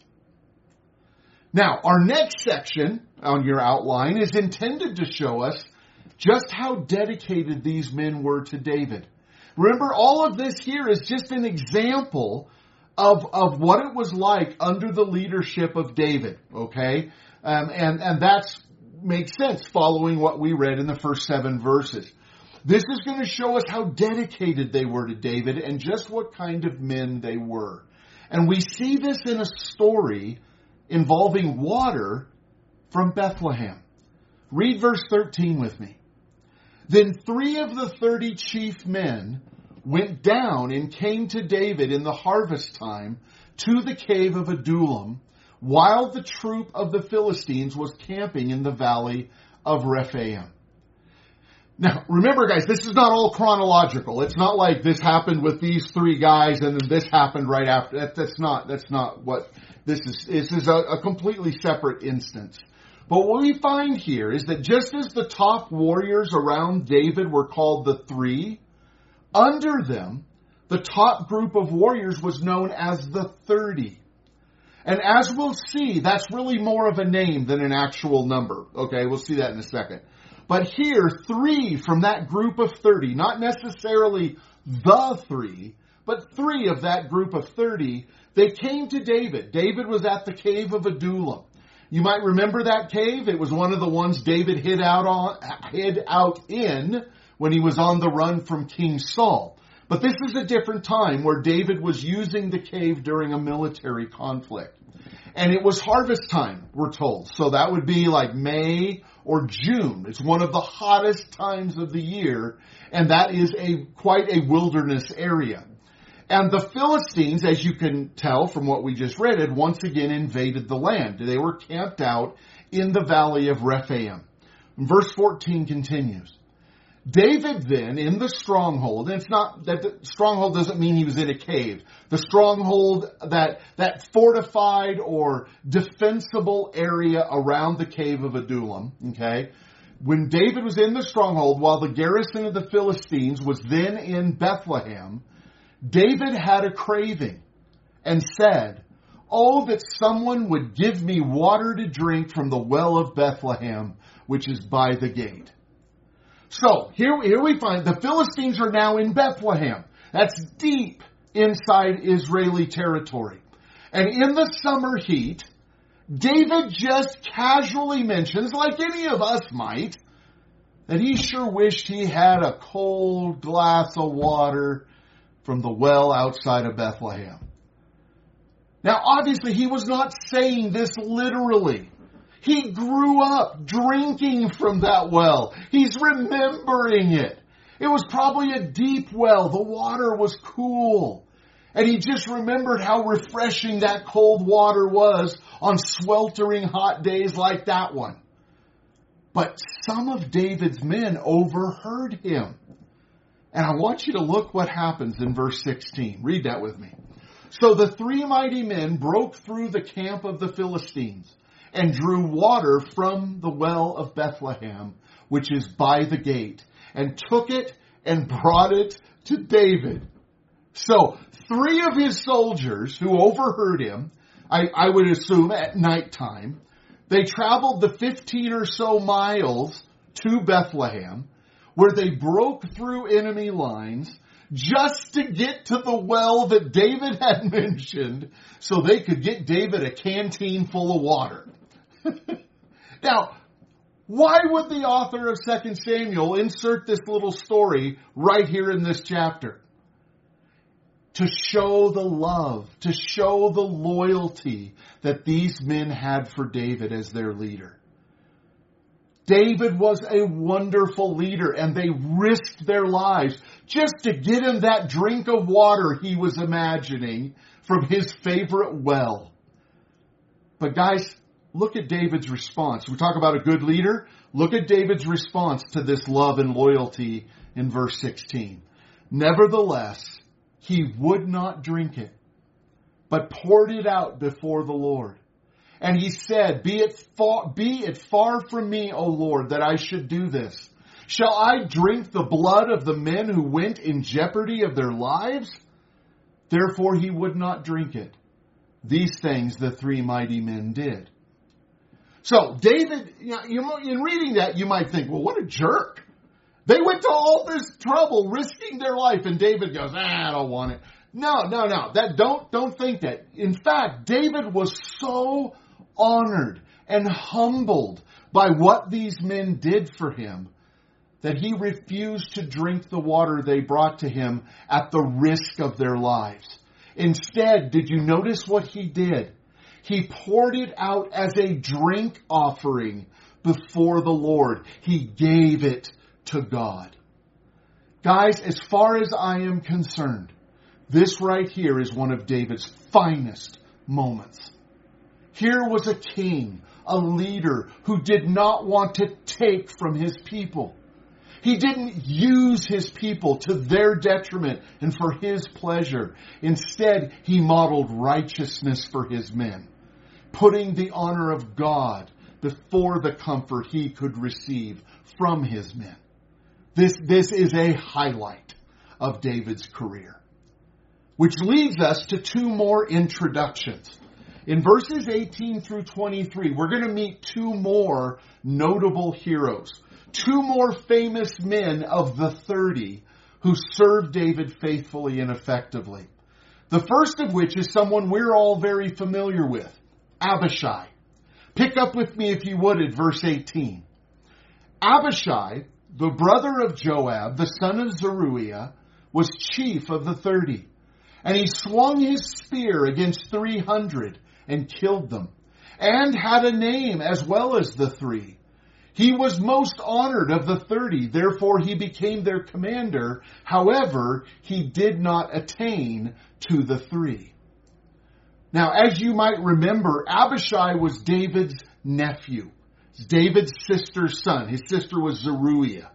Now, our next section on your outline is intended to show us just how dedicated these men were to David. Remember, all of this here is just an example of what it was like under the leadership of David, okay? And that makes sense following what we read in the first 7 verses. This is going to show us how dedicated they were to David and just what kind of men they were. And we see this in a story involving water from Bethlehem. Read verse 13 with me. Then 3 of the 30 chief men went down and came to David in the harvest time to the cave of Adullam, while the troop of the Philistines was camping in the valley of Rephaim. Now, remember guys, this is not all chronological. It's not like this happened with these 3 guys and then this happened right after. That's not what this is. This is a completely separate instance. But what we find here is that just as the top warriors around David were called the 3, under them, the top group of warriors was known as the 30. And as we'll see, that's really more of a name than an actual number. Okay, we'll see that in a second. But here, 3 from that group of 30, not necessarily the 3, but 3 of that group of 30, they came to David. David was at the cave of Adullam. You might remember that cave. It was one of the ones David hid out in when he was on the run from King Saul. But this is a different time where David was using the cave during a military conflict. And it was harvest time, we're told. So that would be like May or June. It's one of the hottest times of the year. And that is quite a wilderness area. And the Philistines, as you can tell from what we just read, had once again invaded the land. They were camped out in the valley of Rephaim. Verse 14 continues. David then, in the stronghold, and it's not that the stronghold doesn't mean he was in a cave. The stronghold, that fortified or defensible area around the cave of Adullam, okay? When David was in the stronghold, while the garrison of the Philistines was then in Bethlehem, David had a craving and said, "Oh, that someone would give me water to drink from the well of Bethlehem, which is by the gate." So here we find the Philistines are now in Bethlehem. That's deep inside Israeli territory. And in the summer heat, David just casually mentions, like any of us might, that he sure wished he had a cold glass of water from the well outside of Bethlehem. Now, obviously, he was not saying this literally. He grew up drinking from that well. He's remembering it. It was probably a deep well. The water was cool. And he just remembered how refreshing that cold water was on sweltering hot days like that one. But some of David's men overheard him. And I want you to look what happens in verse 16. Read that with me. So the 3 mighty men broke through the camp of the Philistines and drew water from the well of Bethlehem, which is by the gate, and took it and brought it to David. So 3 of his soldiers who overheard him, I would assume at nighttime, they traveled the 15 or so miles to Bethlehem, where they broke through enemy lines just to get to the well that David had mentioned so they could get David a canteen full of water. Now, why would the author of 2 Samuel insert this little story right here in this chapter? To show the love, to show the loyalty that these men had for David as their leader. David was a wonderful leader, and they risked their lives just to get him that drink of water he was imagining from his favorite well. But guys, look at David's response. We talk about a good leader. Look at David's response to this love and loyalty in verse 16. Nevertheless, he would not drink it, but poured it out before the Lord. And he said, Be it far from me, O Lord, that I should do this. Shall I drink the blood of the men who went in jeopardy of their lives? Therefore he would not drink it. These things the 3 mighty men did. So David, in reading that, you might think, well, what a jerk. They went to all this trouble, risking their life, and David goes, I don't want it. No. Don't think that. In fact, David was so honored and humbled by what these men did for him that he refused to drink the water they brought to him at the risk of their lives. Instead, did you notice what he did? He poured it out as a drink offering before the Lord. He gave it to God. Guys, as far as I am concerned, this right here is one of David's finest moments. Here was a king, a leader who did not want to take from his people. He didn't use his people to their detriment and for his pleasure. Instead, he modeled righteousness for his men, putting the honor of God before the comfort he could receive from his men. This is a highlight of David's career. Which leads us to 2 more introductions. In verses 18 through 23, we're going to meet 2 more notable heroes. 2 more famous men of the 30 who served David faithfully and effectively. The first of which is someone we're all very familiar with, Abishai. Pick up with me, if you would, at verse 18. Abishai, the brother of Joab, the son of Zeruiah, was chief of the 30. And he swung his spear against 300 and killed them, and had a name as well as the 3. He was most honored of the 30, therefore he became their commander. However, he did not attain to the 3. Now, as you might remember, Abishai was David's nephew. David's sister's son. His sister was Zeruiah.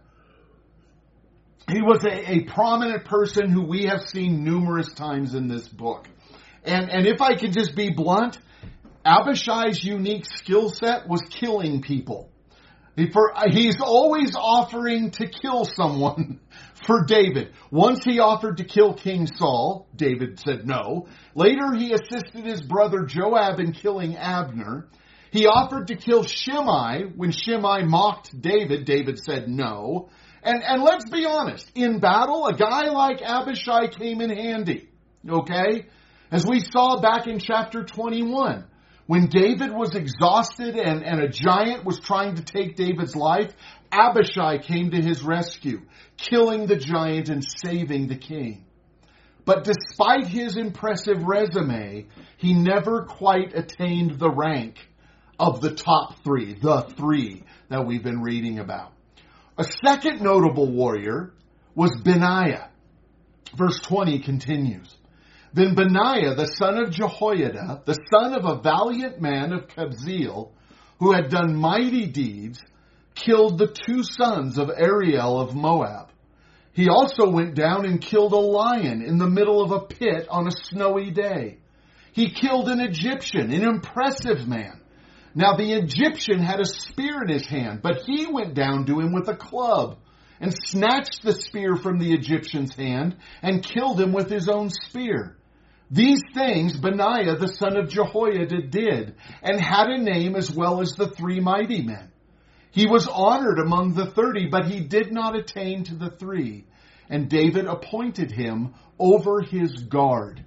He was a prominent person who we have seen numerous times in this book. And if I could just be blunt, Abishai's unique skill set was killing people. He's always offering to kill someone for David. Once he offered to kill King Saul. David said no. Later he assisted his brother Joab in killing Abner. He offered to kill Shimei when Shimei mocked David. David said no. And let's be honest, in battle, a guy like Abishai came in handy. Okay? As we saw back in chapter 21, when David was exhausted and a giant was trying to take David's life, Abishai came to his rescue, killing the giant and saving the king. But despite his impressive resume, he never quite attained the rank of the top three, the three that we've been reading about. A second notable warrior was Benaiah. Verse 20 continues. Then Benaiah, the son of Jehoiada, the son of a valiant man of Kabzeel, who had done mighty deeds, killed the two sons of Ariel of Moab. He also went down and killed a lion in the middle of a pit on a snowy day. He killed an Egyptian, an impressive man. Now the Egyptian had a spear in his hand, but he went down to him with a club and snatched the spear from the Egyptian's hand and killed him with his own spear. These things Benaiah the son of Jehoiada did, and had a name as well as the three mighty men. He was honored among the 30, but he did not attain to the three. And David appointed him over his guard.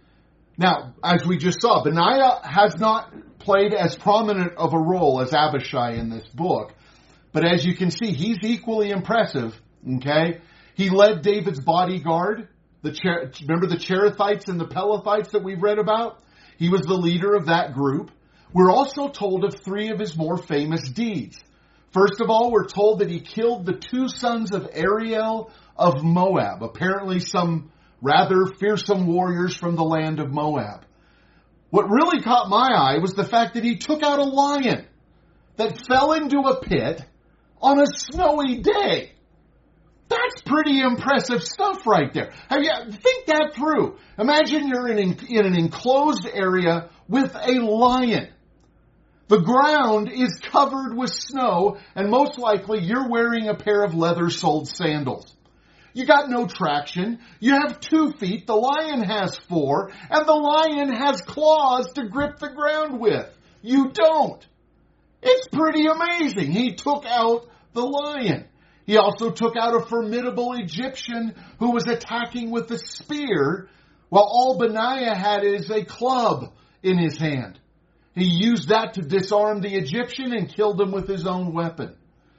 Now, as we just saw, Benaiah has not played as prominent of a role as Abishai in this book. But as you can see, he's equally impressive. Okay? He led David's bodyguard. Remember the Cherethites and the Pelethites that we've read about? He was the leader of that group. We're also told of three of his more famous deeds. First of all, we're told that he killed the two sons of Ariel of Moab, apparently some rather fearsome warriors from the land of Moab. What really caught my eye was the fact that he took out a lion that fell into a pit on a snowy day. That's pretty impressive stuff right there. Think that through. Imagine you're in an enclosed area with a lion. The ground is covered with snow, and most likely you're wearing a pair of leather-soled sandals. You got no traction. You have 2 feet. The lion has 4, and the lion has claws to grip the ground with. You don't. It's pretty amazing. He took out the lion. He also took out a formidable Egyptian who was attacking with a spear, while all Benaiah had is a club in his hand. He used that to disarm the Egyptian and killed him with his own weapon.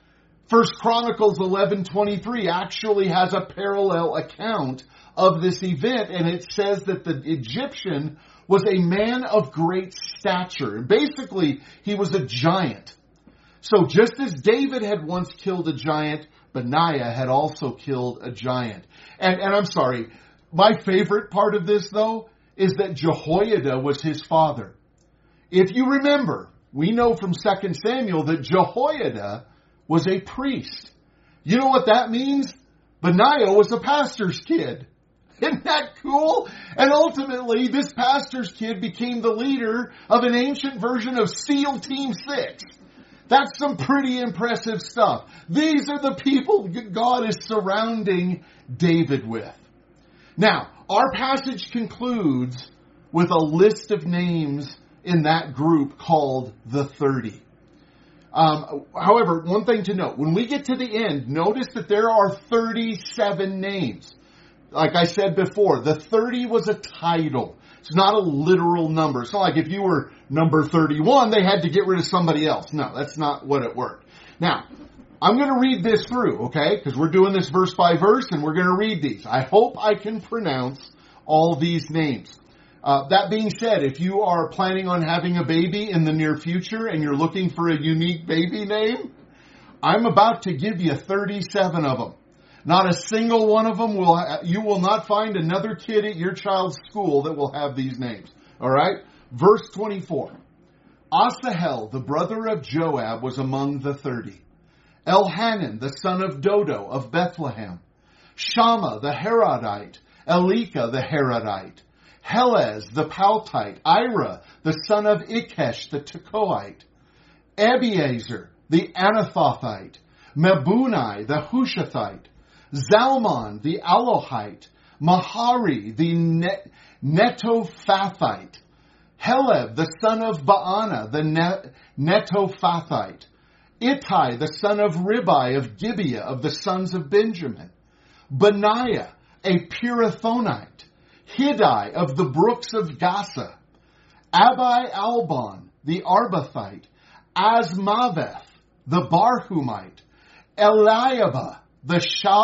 1 Chronicles 11:23 actually has a parallel account of this event, and it says that the Egyptian was a man of great stature. Basically, he was a giant. So just as David had once killed a giant, Benaiah had also killed a giant. And I'm sorry, my favorite part of this, though, is that Jehoiada was his father. If you remember, we know from 2 Samuel that Jehoiada was a priest. You know what that means? Benaiah was a pastor's kid. Isn't that cool? And ultimately, this pastor's kid became the leader of an ancient version of SEAL Team 6. That's some pretty impressive stuff. These are the people God is surrounding David with. Now, our passage concludes with a list of names in that group called the 30. However, one thing to note, when we get to the end, notice that there are 37 names. Like I said before, the 30 was a title. It's not a literal number. It's not like if you were number 31, they had to get rid of somebody else. No, that's not what it worked. Now, I'm going to read this through, okay? Because we're doing this verse by verse, and we're going to read these. I hope I can pronounce all these names. That being said, if you are planning on having a baby in the near future and you're looking for a unique baby name, I'm about to give you 37 of them. Not a single one of them you will not find another kid at your child's school that will have these names. All right? Verse 24. Asahel, the brother of Joab, was among the 30. Elhanan, the son of Dodo of Bethlehem. Shammah, the Harodite. Elika, the Harodite. Helez, the Paltite. Ira, the son of Ikesh, the Tekoite. Abiezer, the Anathothite. Mebunai, the Hushathite. Zalmon, the Alohite. Mahari, the Netophathite. Heleb, the son of Baana, the Netophathite. Ittai, the son of Ribai of Gibeah of the sons of Benjamin. Benaiah, a Pirathonite. Hiddai of the brooks of Gaza. Abi Albon, the Arbathite. Asmaveth, the Barhumite. Eliabah, the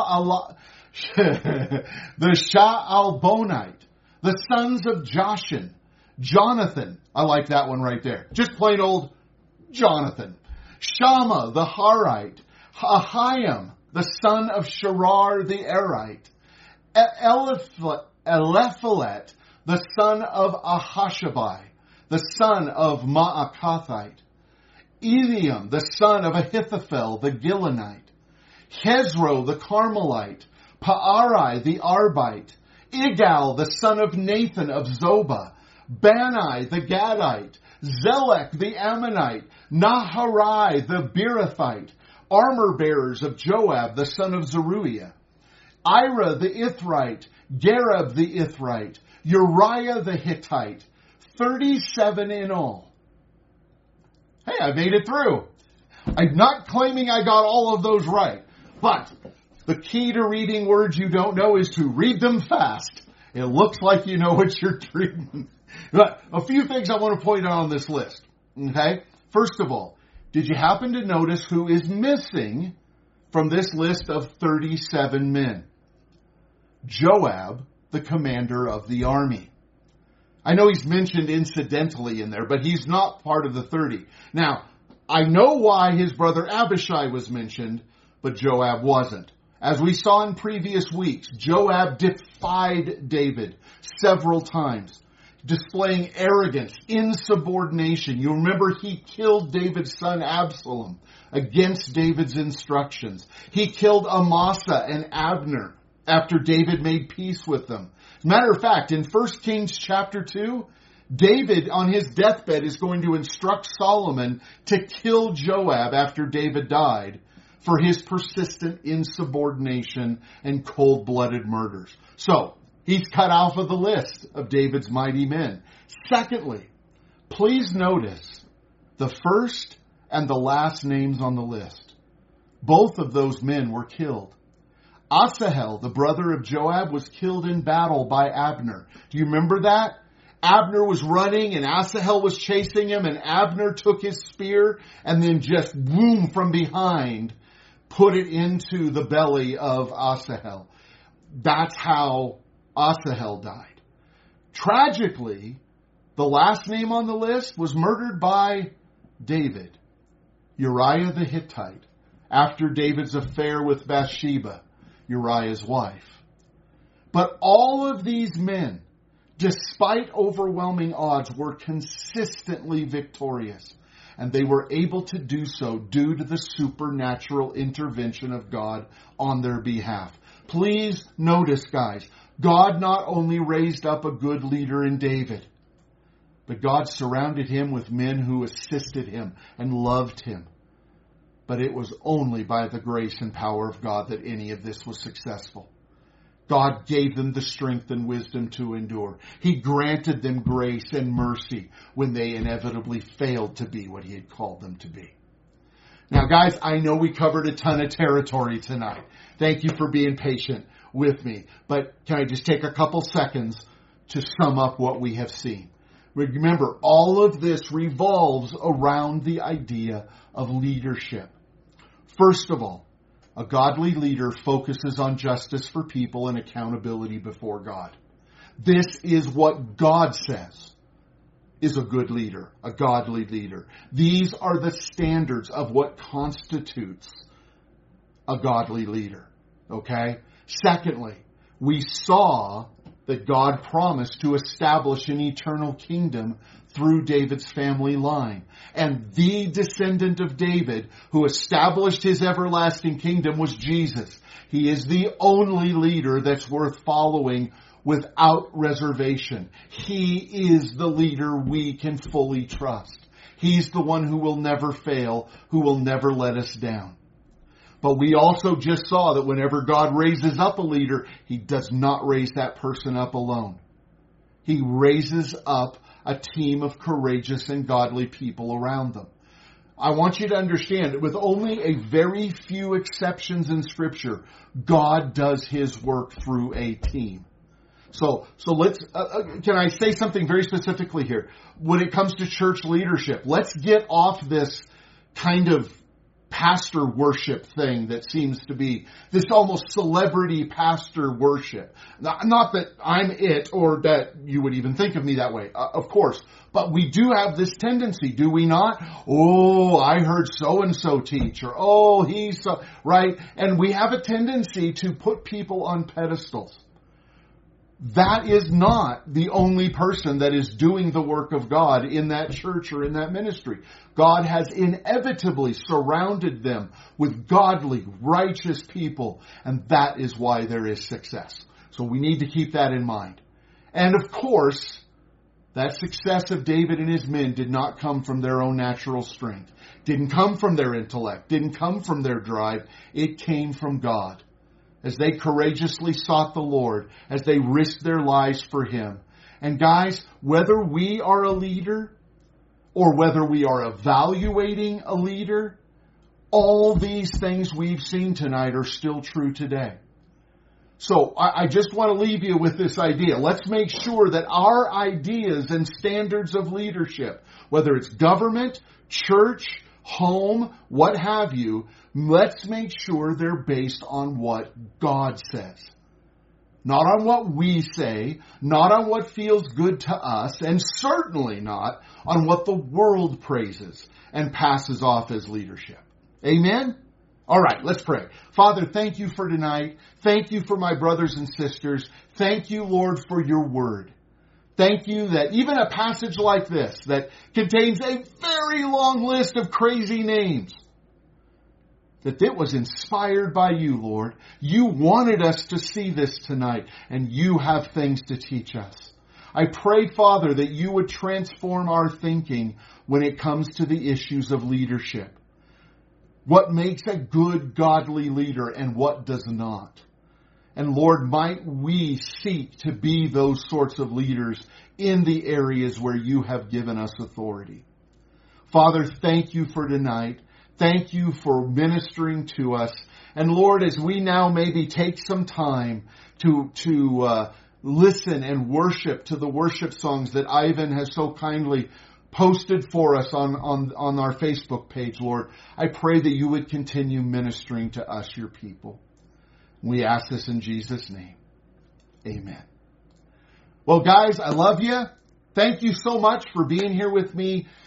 Sha'albonite. The sons of Joshin. Jonathan, I like that one right there. Just plain old Jonathan. Shammah, the Harite. Ahiam, the son of Sharar, the Arite. Eliphelet, the son of Ahashabai, the son of Maakathite. Eliam, the son of Ahithophel, the Gilonite. Hezro, the Carmelite. Paarai, the Arbite. Igal, the son of Nathan of Zobah. Bani, the Gadite. Zelek, the Ammonite. Naharai, the Beerothite. Armor bearers of Joab, the son of Zeruiah. Ira, the Ithrite. Gareb, the Ithrite. Uriah, the Hittite. 37 in all. Hey, I made it through. I'm not claiming I got all of those right. But the key to reading words you don't know is to read them fast. It looks like you know what you're reading. But a few things I want to point out on this list. Okay? First of all, did you happen to notice who is missing from this list of 37 men? Joab, the commander of the army. I know he's mentioned incidentally in there, but he's not part of the 30. Now, I know why his brother Abishai was mentioned, but Joab wasn't. As we saw in previous weeks, Joab defied David several times, displaying arrogance, insubordination. You remember he killed David's son Absalom against David's instructions. He killed Amasa and Abner after David made peace with them. Matter of fact, in 1 Kings chapter 2, David on his deathbed is going to instruct Solomon to kill Joab after David died for his persistent insubordination and cold-blooded murders. So, he's cut off of the list of David's mighty men. Secondly, please notice the first and the last names on the list. Both of those men were killed. Asahel, the brother of Joab, was killed in battle by Abner. Do you remember that? Abner was running and Asahel was chasing him, and Abner took his spear and then just boom from behind put it into the belly of Asahel. That's how Asahel died. Tragically, the last name on the list was murdered by David, Uriah the Hittite, after David's affair with Bathsheba, Uriah's wife. But all of these men, despite overwhelming odds, were consistently victorious. And they were able to do so due to the supernatural intervention of God on their behalf. Please notice, guys, God not only raised up a good leader in David, but God surrounded him with men who assisted him and loved him. But it was only by the grace and power of God that any of this was successful. God gave them the strength and wisdom to endure. He granted them grace and mercy when they inevitably failed to be what He had called them to be. Now, guys, I know we covered a ton of territory tonight. Thank you for being patient with me. But can I just take a couple seconds to sum up what we have seen? Remember, all of this revolves around the idea of leadership. First of all, a godly leader focuses on justice for people and accountability before God. This is what God says is a good leader, a godly leader. These are the standards of what constitutes a godly leader. Okay? Secondly, we saw that God promised to establish an eternal kingdom through David's family line. And the descendant of David who established his everlasting kingdom was Jesus. He is the only leader that's worth following without reservation. He is the leader we can fully trust. He's the one who will never fail, who will never let us down. But we also just saw that whenever God raises up a leader, He does not raise that person up alone. He raises up a team of courageous and godly people around them. I want you to understand that with only a very few exceptions in Scripture, God does His work through a team. So let's, can I say something very specifically here? When it comes to church leadership, let's get off this kind of pastor worship thing that seems to be this almost celebrity pastor worship. Not that I'm it or that you would even think of me that way, of course. But we do have this tendency, do we not? Oh, I heard so-and-so teach, or oh, he's so, right? And we have a tendency to put people on pedestals. That is not the only person that is doing the work of God in that church or in that ministry. God has inevitably surrounded them with godly, righteous people, and that is why there is success. So we need to keep that in mind. And of course, that success of David and his men did not come from their own natural strength, didn't come from their intellect, didn't come from their drive. It came from God. As they courageously sought the Lord, as they risked their lives for Him. And guys, whether we are a leader or whether we are evaluating a leader, all these things we've seen tonight are still true today. So I just want to leave you with this idea. Let's make sure that our ideas and standards of leadership, whether it's government, church, home, what have you, let's make sure they're based on what God says. Not on what we say, not on what feels good to us, and certainly not on what the world praises and passes off as leadership. Amen? All right, let's pray. Father, thank you for tonight. Thank you for my brothers and sisters. Thank you, Lord, for your word. Thank you that even a passage like this that contains a very long list of crazy names, that it was inspired by you, Lord. You wanted us to see this tonight, and you have things to teach us. I pray, Father, that you would transform our thinking when it comes to the issues of leadership. What makes a good, godly leader and what does not? And Lord, might we seek to be those sorts of leaders in the areas where you have given us authority. Father, thank you for tonight. Thank you for ministering to us. And Lord, as we now maybe take some time to listen and worship to the worship songs that Ivan has so kindly posted for us on our Facebook page, Lord, I pray that you would continue ministering to us, your people. We ask this in Jesus' name. Amen. Well, guys, I love you. Thank you so much for being here with me